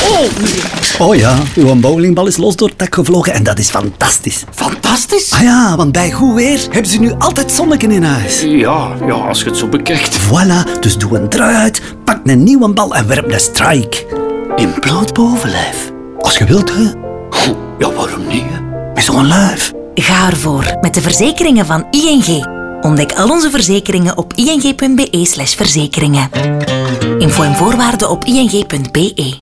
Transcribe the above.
Oh ja, uw bowlingbal is los door het dak gevlogen en dat is fantastisch. Fantastisch? Ah ja, want bij goed weer hebben ze nu altijd zonneken in huis. Ja, als je het zo bekijkt. Voilà, dus doe een trui uit, pak een nieuwe bal en werp een strike. In bloot bovenlijf. Als je wilt, hè. Ja, waarom niet? Met zo'n lijf. Ga ervoor met de verzekeringen van ING. Ontdek al onze verzekeringen op ing.be/verzekeringen. Info en voorwaarden op ing.be.